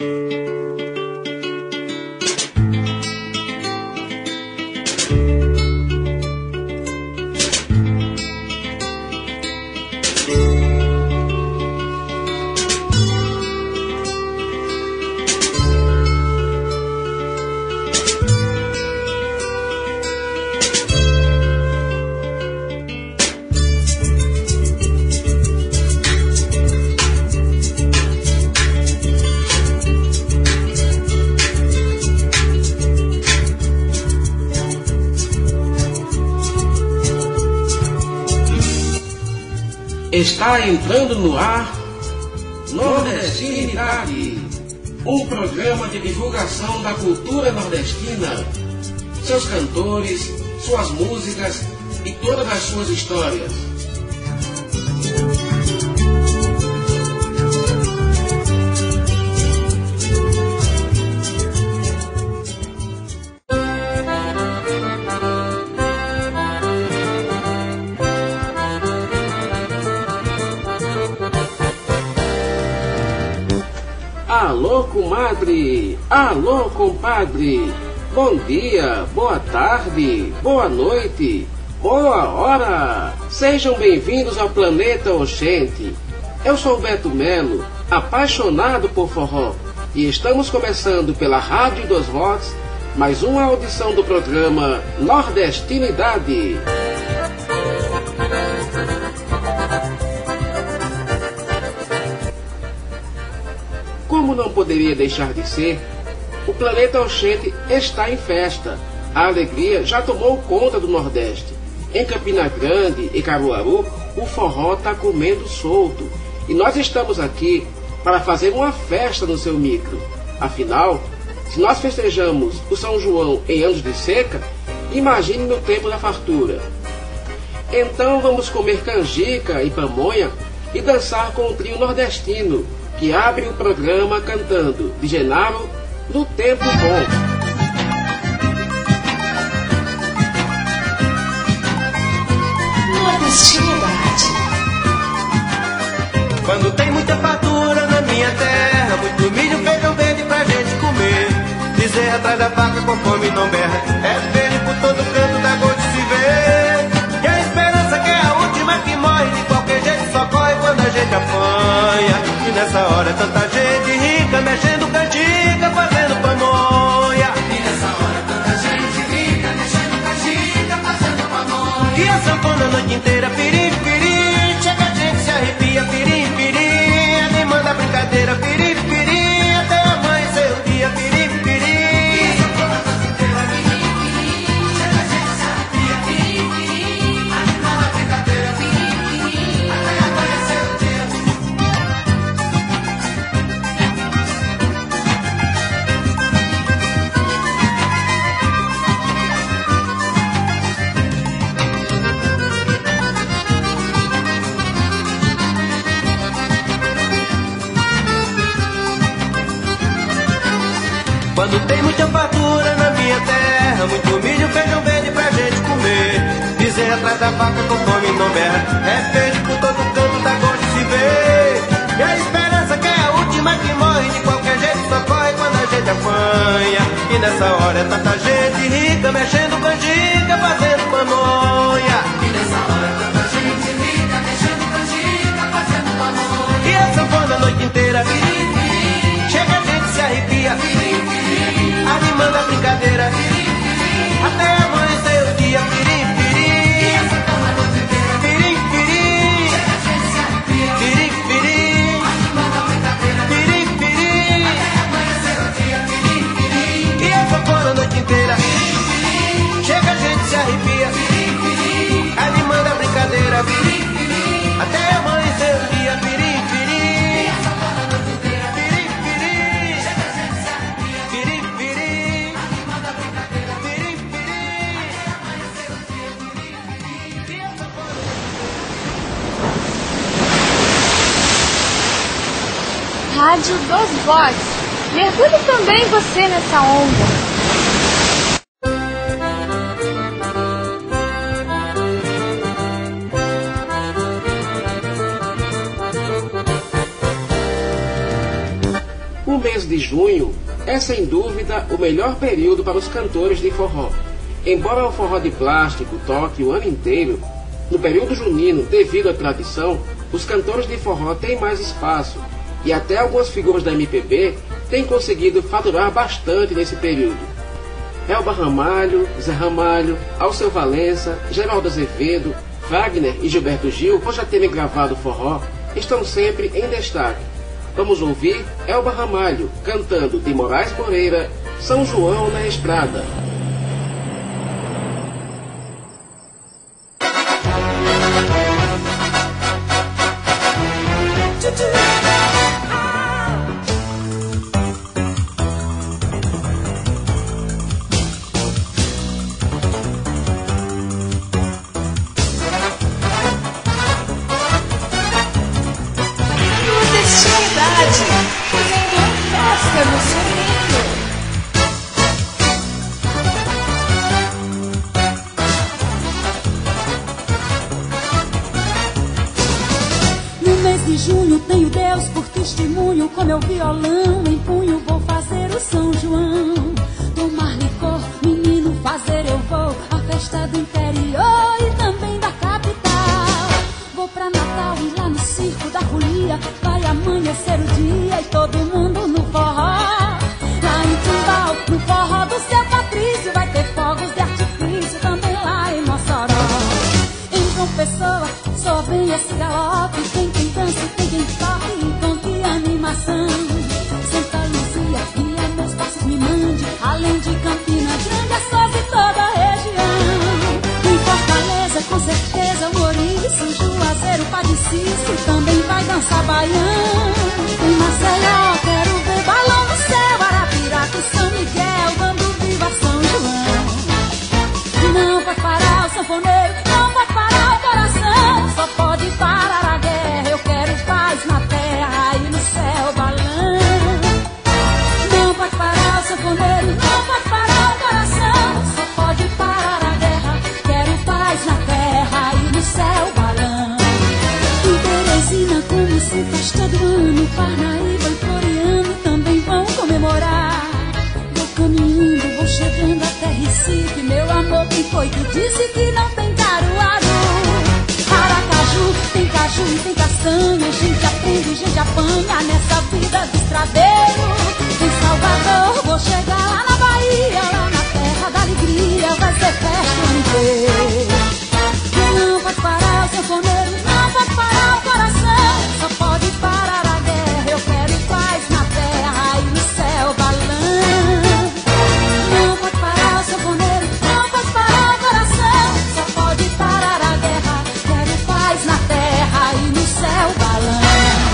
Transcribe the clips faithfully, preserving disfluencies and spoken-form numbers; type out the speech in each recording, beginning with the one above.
Está entrando no ar Nordestinidade, um programa de divulgação da cultura nordestina, seus cantores, suas músicas e todas as suas histórias. Alô, comadre! Alô, compadre! Bom dia, boa tarde, boa noite, boa hora! Sejam bem-vindos ao Planeta Oxente. Eu sou Beto Melo, apaixonado por forró, e estamos começando pela Rádio dos Vox mais uma audição do programa Nordestinidade. Como não poderia deixar de ser, o Planeta Oxente está em festa. A alegria já tomou conta do Nordeste. Em Campina Grande e Caruaru, o forró está comendo solto. E nós estamos aqui para fazer uma festa no seu micro. Afinal, se nós festejamos o São João em anos de seca, imagine no tempo da fartura. Então vamos comer canjica e pamonha e dançar com o trio nordestino, que abre o programa cantando de Genaro, No Tempo Bom. Nordestinidade. Quando tem muita fartura na minha terra, muito milho, feijão verde pra gente comer. Bezerra atrás da vaca com fome não berra, é verde por todo canto, dá gosto de se ver. E a esperança que é a última que morre, de qualquer jeito só corre quando a gente apanha. E nessa hora tanta gente rica, mexendo canjica, fazendo pamonha. E nessa hora tanta gente rica, mexendo canjica, fazendo pamonha. E a sanfona a noite inteira, pirim, pirim, chega a gente se arrepia, pirim, pirim, animando a brincadeira, pirim, pirim, até amanhecer o dia, pirim, pirim. E a sanfona a noite inteira, pirim, pirim, chega a gente se arrepia, pirim, pirim, animando a brincadeira, pirim, pirim, até amanhecer o dia. Quando tem muita fartura na minha terra, muito milho, feijão verde pra gente comer. Bezerra atrás da vaca com fome não berra, é verde por todo canto, dá gosto de se ver. E a esperança que é a última que morre, de qualquer jeito só corre quando a gente apanha. E nessa hora é tanta gente rica, mexendo canjica, fazendo pamonha. E nessa hora tanta gente rica, mexendo canjica, fazendo pamonha. E a sanfona a noite inteira, Pirim, pirim, chega a gente se arrepia, pirim, pirim, animando a brincadeira, pirim, pirim. até amanhecer o dia, pirim, pirim. E a sanfona a noite inteira, Pirim, pirim, chega a gente se arrepia, pirim, pirim, animando a brincadeira, pirim, pirim. até amanhecer o dia, pirim, pirim. E a sanfona a noite inteira, chega a gente se arrepia, animando a brincadeira, até amanhecer o dia, pirim, pirim, pirim, pirim, pirim, pirim, Animando a brincadeira, pirim, pirim. amanhecer o dia, pirim, pirim. E a sanfona... Rádio dos Vox. Mergulhe também você nessa onda. O mês de junho é sem dúvida o melhor período para os cantores de forró. Embora o forró de plástico toque o ano inteiro, no período junino, devido à tradição, os cantores de forró têm mais espaço e até algumas figuras da M P B têm conseguido faturar bastante nesse período. Elba Ramalho, Zé Ramalho, Alceu Valença, Geraldo Azevedo, Wagner e Gilberto Gil, por já terem gravado forró, estão sempre em destaque. Vamos ouvir Elba Ramalho cantando de Moraes Moreira, São João na Estrada. De junho tenho Deus por testemunho, com meu violão em punho vou fazer o São João. Tomar licor, menino, fazer eu vou, a festa do interior e também da capital. Vou pra Natal e lá no circo da folia vai amanhecer o dia e todo mundo no forró. Lá em Timbal, no forró do seu Patrício, vai ter fogos de artifício também lá em Mossoró. Em João Pessoa só vem esse galope, tem quem dança, tem quem toca e com que animação. Santa Luzia, guia meus passos, me mande, além de Campina Grande, Açores e toda a região. Em Fortaleza, com certeza, o Ouriço, Juazeiro, Padre Cício, também vai dançar baião. Em Maceió, quero ver balão no céu, Arapiraca e São Miguel, dando viva São João. Não pode parar o sanfoneiro, não pode parar o coração, só pode parar a guerra, eu quero paz na terra e no céu balão. Não pode parar o sanfoneiro, não pode parar o coração, só pode parar a guerra, quero paz na terra e no céu balão. Em Teresina, como se faz todo ano, Parnaíba e Floriano também vão comemorar. Vou caminhando, vou chegando até Recife, meu amor, quem foi que disse que não tem Caruaru? Aracaju, tem caju e tem castanha, gente aprende, gente apanha nessa vida de estradeiro. Em Salvador, vou chegar lá na Bahia, lá na terra da alegria, vai ser festa o ano inteiro. Não pode parar o sanfoneiro, não pode parar o coração, só pode parar a guerra, eu quero paz na terra e no céu balão. Não pode parar o sanfoneiro, não pode parar o coração, só pode parar a guerra, quero paz na terra e no céu balão.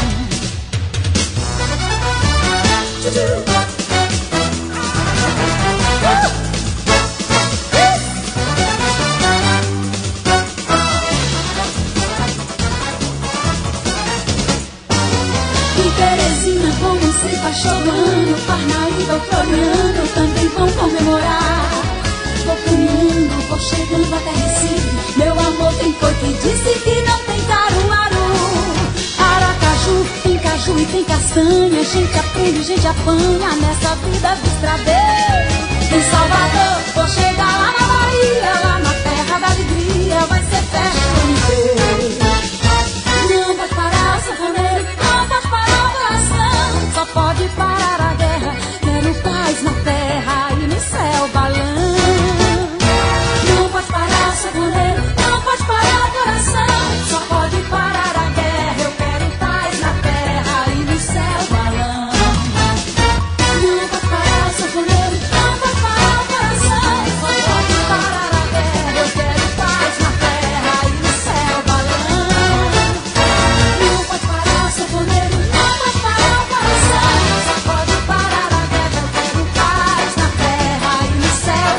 Em Teresina, como se faz chorando, Parnaíba, o Floriano também vão comemorar. Vou caminhando, vou chegando até Recife, meu amor, quem foi que disse que não tem Caruaru? Aracaju, tem caju e tem castanha, gente aprende, gente apanha nessa vida de estradeiro. Em Salvador, vou chegar lá na Bahia, lá na terra da alegria, vai ser festa o ano inteiro. Não pode parar o sanfoneiro, não pode parar o coração, só pode parar a guerra, quero paz na terra e no céu balão. Não pode parar o sanfoneiro, não pode parar o coração, só pode parar a guerra, eu quero paz na terra e no céu balão. Não pode parar o sanfoneiro, não pode parar o coração, só pode parar a guerra, eu quero paz na terra e no céu balão. Não pode parar o sanfoneiro, não pode parar o coração, só pode parar a guerra, eu quero paz na terra e no céu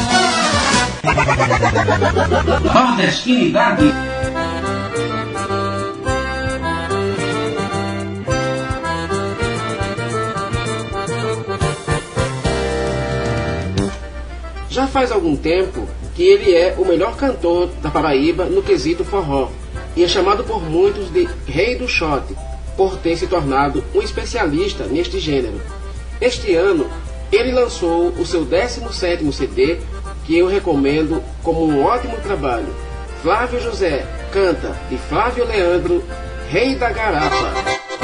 balão. Nordestinidade. Já faz algum tempo que ele é o melhor cantor da Paraíba no quesito forró e é chamado por muitos de Rei do Shot, por ter se tornado um especialista neste gênero. Este ano, ele lançou o seu décimo sétimo C D, que eu recomendo como um ótimo trabalho. Flávio José canta de Flávio Leandro, Rei da Garapa.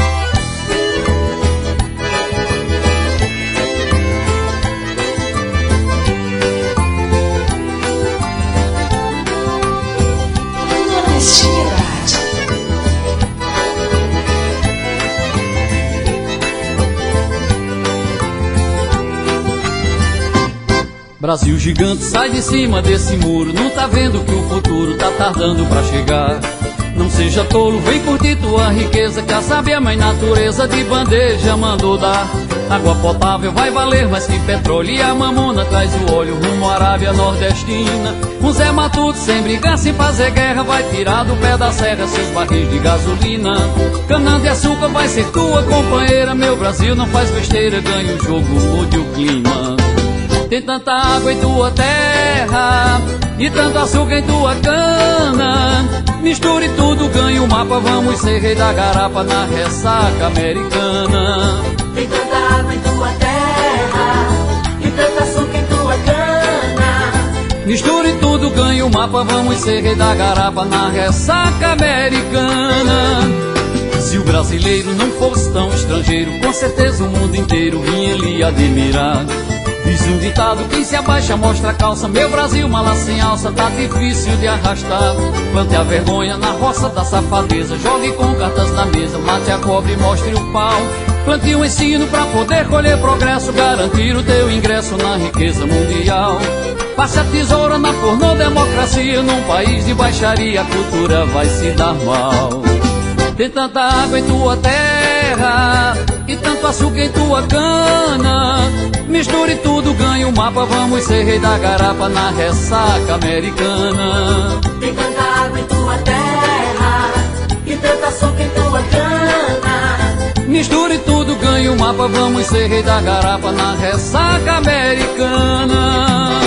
Brasil gigante, sai de cima desse muro. Não tá vendo que o futuro tá tardando pra chegar? Não seja tolo, vem curtir tua riqueza, que a sábia mãe natureza de bandeja mandou dar. Água potável vai valer mais que petróleo, e a mamona traz o óleo rumo à Arábia Nordestina. Um Zé Matuto sem brigar, sem fazer guerra, vai tirar do pé da serra seus barris de gasolina. Cana de açúcar vai ser tua companheira, meu Brasil não faz besteira, ganha o jogo, mude o clima. Tem tanta água em tua terra e tanto açúcar em tua cana. Misture tudo, ganha o mapa, vamos ser rei da garapa na ressaca americana. Tem tanta água em tua terra e tanto açúcar em tua cana. Misture tudo, ganha o mapa, vamos ser rei da garapa na ressaca americana. Se o brasileiro não fosse tão estrangeiro, com certeza o mundo inteiro vinha lhe admirar. Diz um ditado, quem se abaixa mostra a calça. Meu Brasil, mala sem alça, tá difícil de arrastar. Plante a vergonha na roça da safadeza, jogue com cartas na mesa, mate a cobra e mostre o pau. Plante um ensino pra poder colher progresso, garantir o teu ingresso na riqueza mundial. Passe a tesoura na pornodemocracia, num país de baixaria a cultura vai se dar mal. Tem tanta água em tua terra e tanto açúcar em tua cana. Misture tudo, ganha o mapa, vamos ser rei da garapa na ressaca americana. Tem tanta água em tua terra e tanto açúcar em tua cana. Misture tudo, ganha o mapa, vamos ser rei da garapa na ressaca americana.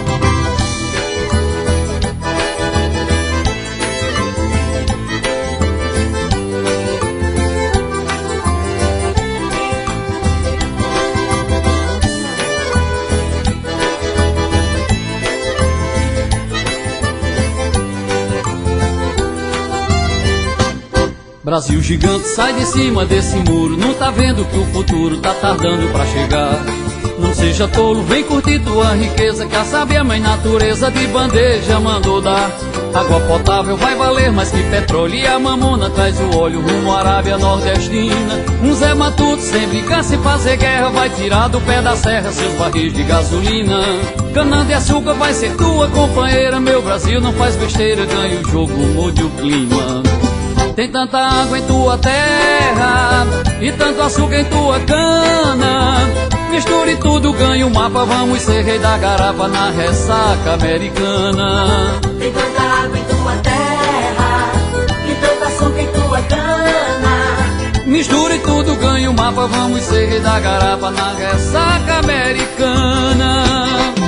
Brasil gigante, sai de cima desse muro. Não tá vendo que o futuro tá tardando pra chegar? Não seja tolo, vem curtir tua riqueza, que a sábia mãe natureza de bandeja mandou dar. Água potável vai valer mais que petróleo, e a mamona traz o óleo rumo à Arábia Nordestina. Um Zé Matuto sem brincar, sem fazer guerra, vai tirar do pé da serra seus barris de gasolina. Cana de açúcar vai ser tua companheira, meu Brasil não faz besteira, ganha o jogo, mude o clima. Tem tanta água em tua terra e tanto açúcar em tua cana. Misture tudo, ganha o mapa, vamos ser rei da garapa na ressaca americana. Tem tanta água em tua terra e tanto açúcar em tua cana. Misture tudo, ganha o mapa, vamos ser rei da garapa na ressaca americana.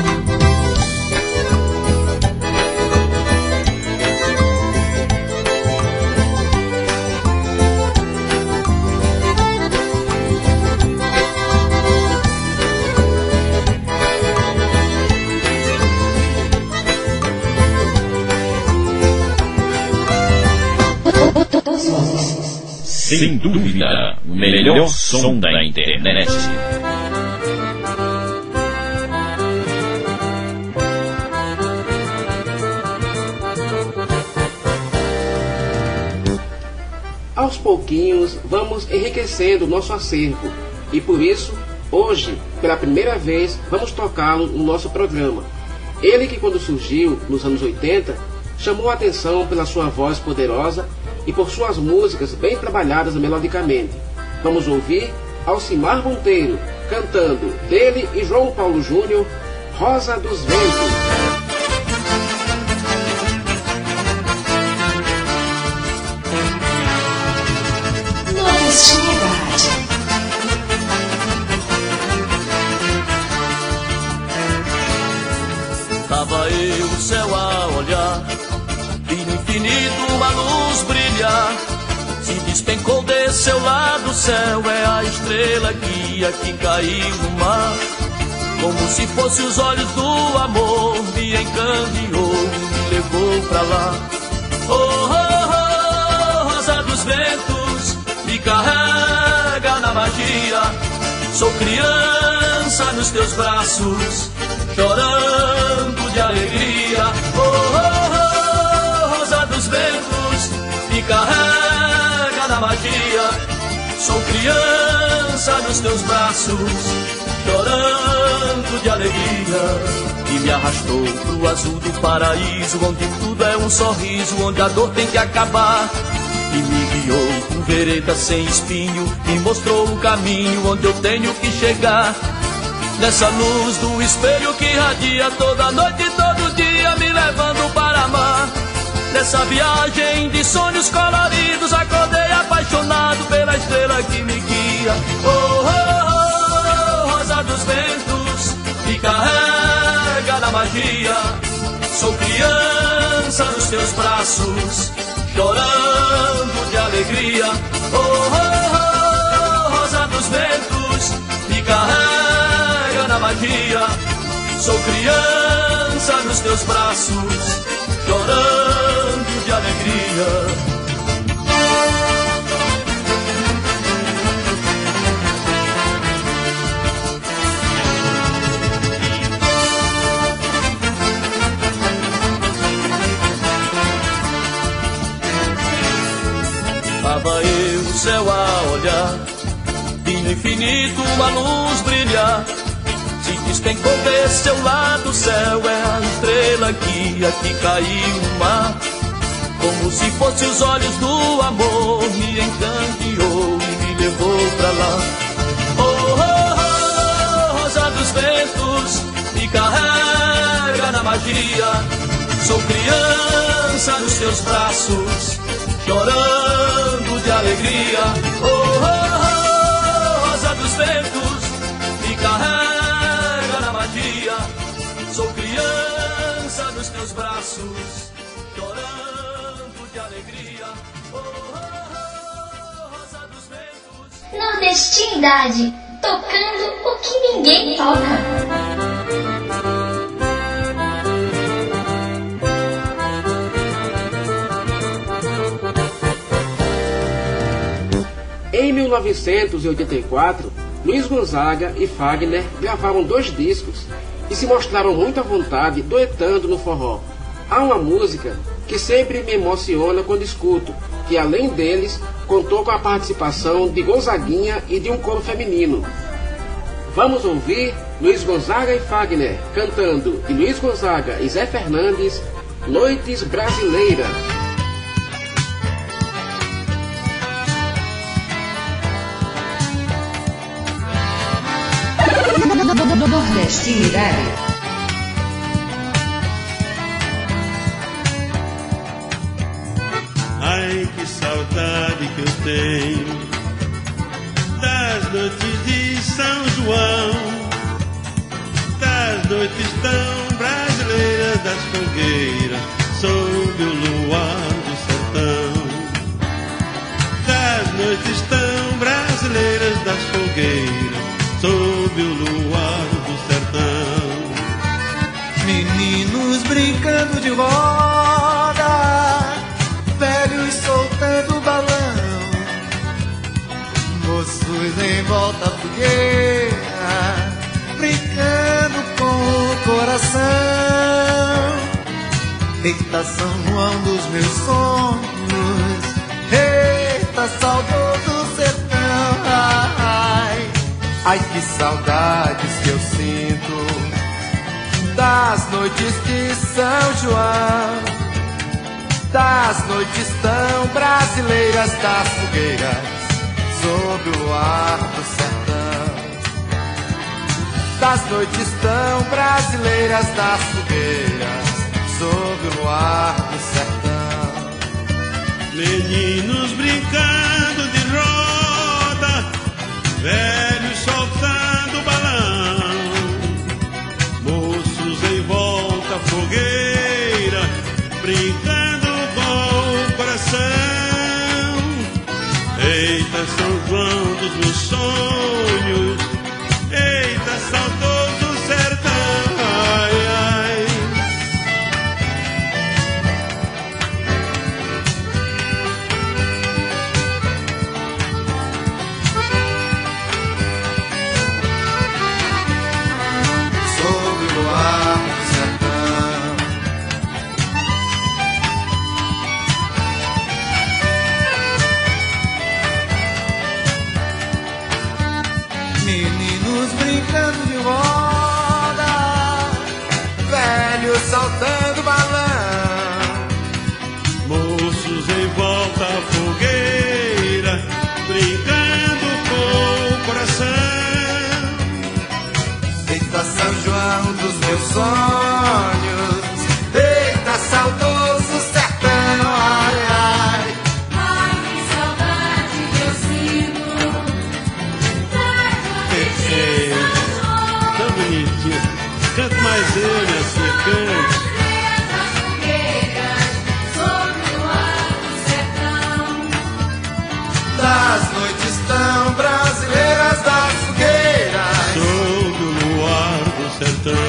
Sem dúvida, o melhor som da internet. Aos pouquinhos vamos enriquecendo o nosso acervo e por isso, hoje, pela primeira vez, vamos tocá-lo no nosso programa. Ele que quando surgiu, nos anos oitenta, chamou a atenção pela sua voz poderosa e por suas músicas bem trabalhadas melodicamente. Vamos ouvir Alcimar Monteiro cantando dele e João Paulo Júnior, Rosa dos Ventos. Tava eu o céu a olhar, e no infinito a luz brilhar, se despencou desse aconteceu lá do céu é a estrela guia que caiu no mar. Como se fosse os olhos do amor, me encandeou, me levou pra lá. Oh, oh, oh, rosa dos ventos, me carrega na magia. Sou criança nos teus braços, chorando de alegria. Oh, oh, oh, rosa dos ventos, me carrega na magia. Sou criança nos teus braços, chorando de alegria. E me arrastou pro azul do paraíso, onde tudo é um sorriso, onde a dor tem que acabar. E me guiou por vereda sem espinho, me mostrou o caminho onde eu tenho que chegar. Nessa luz do espelho que radia toda noite e todo dia, me levando para amar. Nessa viagem de sonhos coloridos, acordei apaixonado pela estrela que me guia. Oh, oh, oh, rosa dos ventos, me carrega na magia. Sou criança nos teus braços, chorando de alegria. Oh, oh, oh, rosa dos ventos, me carrega na magia. Sou criança nos teus braços, chorando de alegria. Tava eu no céu a olhar, e no infinito uma luz brilhar. Se despencou desse seu lado, o céu é a estrela guia que caiu no mar. Como se fosse os olhos do amor, me encandeou e me levou pra lá. Oh, oh, oh, rosa dos ventos, me carrega na magia. Sou criança nos teus braços, chorando de alegria. Oh, oh, oh, rosa dos ventos, me carrega na magia. Sou criança nos teus braços, chorando de alegria. Oh, oh, oh, rosa dos ventos. Nordestinidade, tocando o que ninguém toca. Em mil novecentos e oitenta e quatro, Luiz Gonzaga e Fagner gravaram dois discos e se mostraram muito à vontade duetando no forró. Há uma música que sempre me emociona quando escuto, que além deles, contou com a participação de Gonzaguinha e de um coro feminino. Vamos ouvir Luiz Gonzaga e Fagner cantando, e Luiz Gonzaga e Zé Fernandes, Noites Brasileiras. Nordestinidade. Ai, que saudade que eu tenho das noites de São João, das noites tão brasileiras, das fogueiras sob o luar do sertão, das noites tão brasileiras, das fogueiras sob o luar do sertão. Meninos brincando de roda, velhos soltando balão, moços em volta à fogueira, brincando com o coração. Eita, São João dos meus sonhos, eita, saudoso sertão. Ai, ai, que saudades que eu sinto das noites de São João, das noites tão brasileiras, das fogueiras sob o luar do sertão, das noites tão brasileiras, das fogueiras sob o luar do sertão. Meninos brincando de roda, velhos soltando balão, moços em volta à fogueira, brincando com o coração. Eita, João dos meus sonhos. Eita, saudoso sertão, ai, ai. Sob o luar do sertão, meninos brincando de roda, velhos saltando balão, Moços em volta à fogueira, brincando com o coração. eita São João dos meus sonhos, eita saudoso sertão, ai, ai. Ai, que saudade que eu sinto. Ei, tão bonitinho. Canta mais eu, minha filha, cante. Das noites tão brasileiras das fogueiras, Sob o luar do sertão.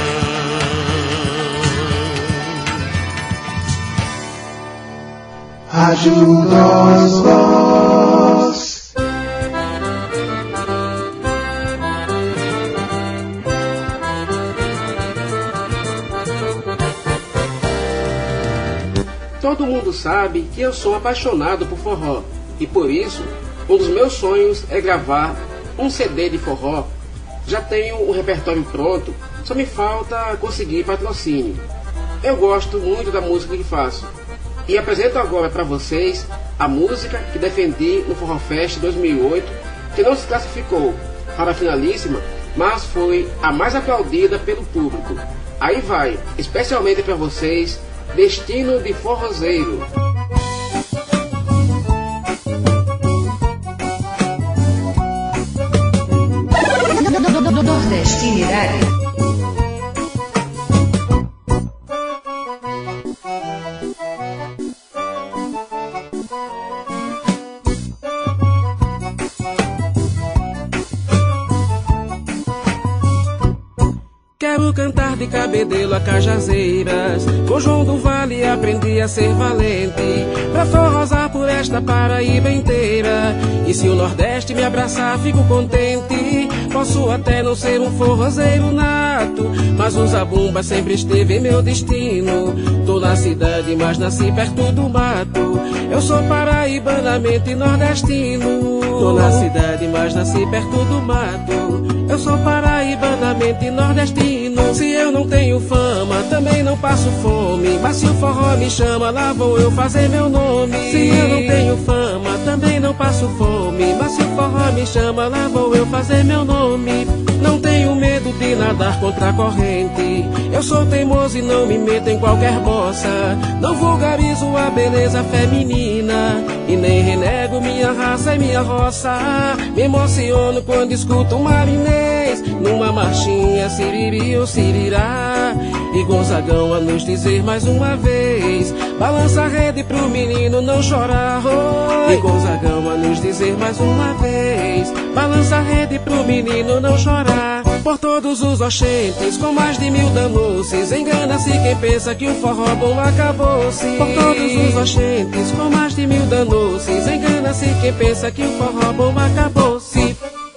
Rádio Dos Voz. Todo mundo sabe que eu sou apaixonado por forró e por isso um dos meus sonhos é gravar um C D de forró. Já tenho o repertório pronto, só me falta conseguir patrocínio. Eu gosto muito da música que faço e apresento agora para vocês a música que defendi no Forró Fest dois mil e oito, que não se classificou para a finalíssima, mas foi a mais aplaudida pelo público. Aí vai, especialmente para vocês, Destino de Forrozeiro. Nordestinidade. Quero cantar de cabedelo a cajazeiras, com João do Vale aprendi a ser valente, pra forrosar por esta Paraíba inteira. E se o Nordeste me abraçar, fico contente. Posso até não ser um forrozeiro nato, mas o zabumba sempre esteve em meu destino. Tô na cidade, mas nasci perto do mato. Eu sou paraibanamente nordestino. Tô na cidade, mas nasci perto do mato. Eu sou paraibanamente nordestino. Se eu não tenho fama, também não passo fome, mas se o forró me chama, lá vou eu fazer meu nome. Se eu não tenho fama, também não passo fome, mas se o forró me chama, lá vou eu fazer meu nome. Não tenho medo de nadar contra a corrente, eu sou teimoso e não me meto em qualquer bossa. Não vulgarizo a beleza feminina e nem renego minha raça e minha roça. Me emociono quando escuto um marinês numa marchinha, siriri ou sirirá, e Gonzagão a nos dizer mais uma vez: balança a rede pro menino não chorar. Oi. E Gonzagão a nos dizer mais uma vez: balança a rede pro menino não chorar. Por todos os oxentes, com mais de mil danuces, engana-se quem pensa que o forró bom acabou-se. Por todos os oxentes, com mais de mil danuces, engana-se quem pensa que o forró bom acabou-se.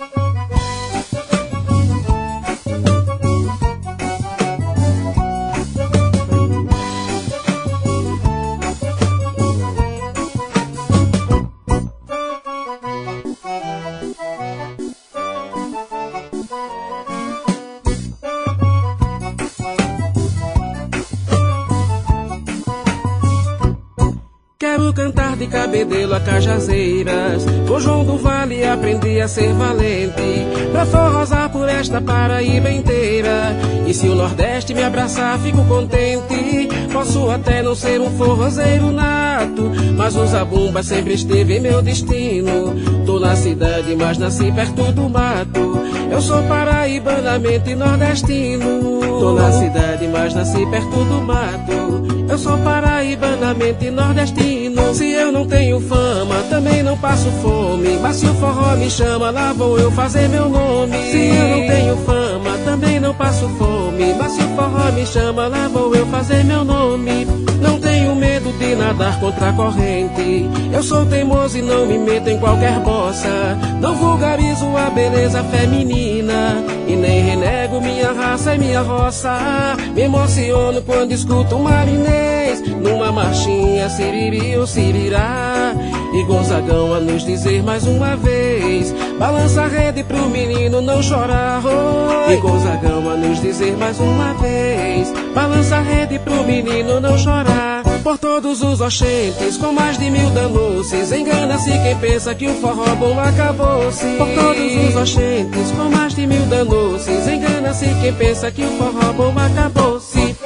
Quero cantar de cabedelo a cajazeiras, com João do Vale aprendi a ser valente, pra forrosar por esta Paraíba inteira. E se o Nordeste me abraçar, fico contente. Posso até não ser um forrozeiro nato, mas o zabumba sempre esteve em meu destino. Tô na cidade, mas nasci perto do mato. Eu sou paraibanamente nordestino. Tô na cidade, mas nasci perto do mato. Eu sou paraibanamente nordestino. Se eu não tenho fama, também não passo fome. Mas se o forró me chama, lá vou eu fazer meu nome. Se eu não tenho fama, também não passo fome. Mas se o forró me chama, lá vou eu fazer meu nome. Não tenho medo de nadar contra a corrente. Eu sou teimoso e não me meto em qualquer bossa. Não vulgarizo a beleza feminina e nem renego minha raça e minha roça. Me emociono quando escuto um marinês numa marchinha, siriri ou sirirá. E Gonzagão a nos dizer mais uma vez: balança a rede pro menino não chorar. Oh, e Gonzagão a nos dizer mais uma vez: balança a rede pro menino não chorar. Por todos os oxentes, com mais de mil danuces, engana-se quem pensa que o forró bom acabou-se. Por todos os oxentes, com mais de mil danuces, engana-se quem pensa que o forró bom acabou-se.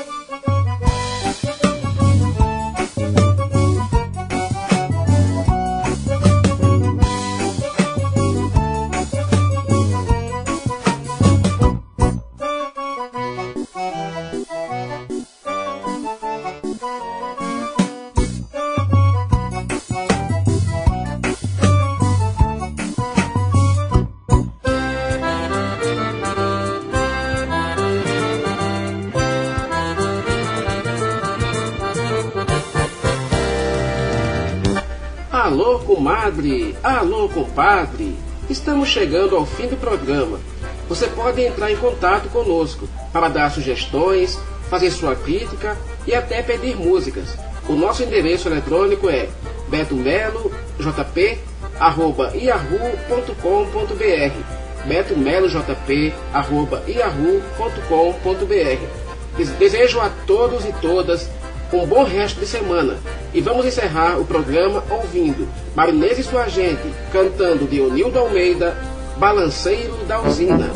Alô, comadre! Alô, compadre! Estamos chegando ao fim do programa. Você pode entrar em contato conosco para dar sugestões, fazer sua crítica e até pedir músicas. O nosso endereço eletrônico é beto melo j p arroba yahoo ponto com ponto b r beto melo j p arroba yahoo ponto com ponto b r. Desejo a todos e todas um bom resto de semana. E vamos encerrar o programa ouvindo Marinês e sua gente cantando de Onildo Almeida, Balanceiro da Usina.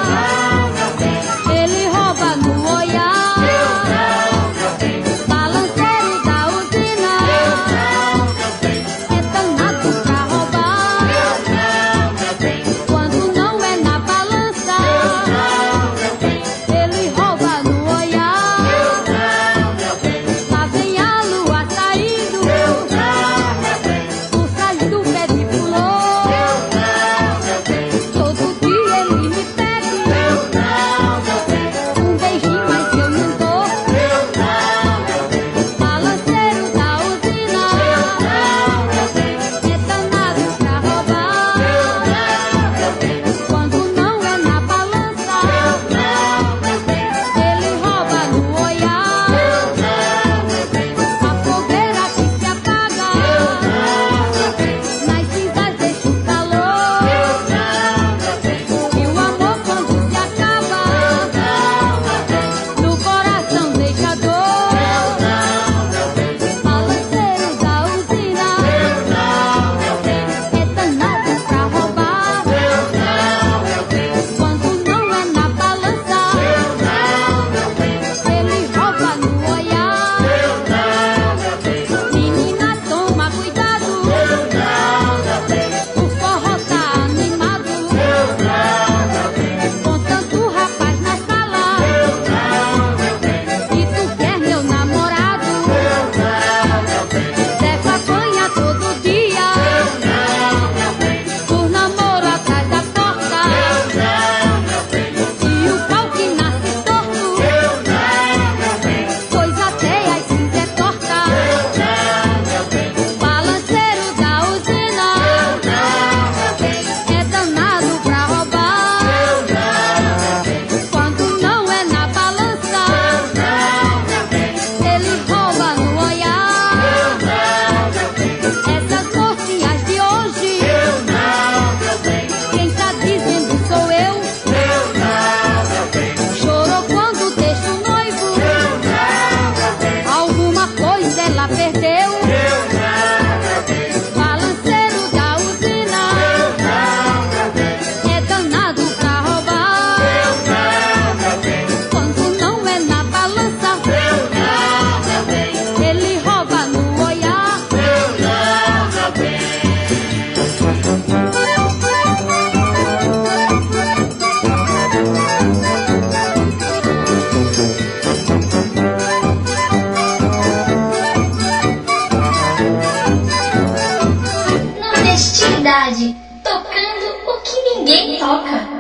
Balança teu? Eu não, meu bem. Balanceiro da usina? Eu não, meu bem. É danado pra roubar? Eu não, meu bem. Quando não é na balança? Eu não, meu bem. Ele rouba no olhar? Eu não, meu bem. Honestidade, tocando o que ninguém toca.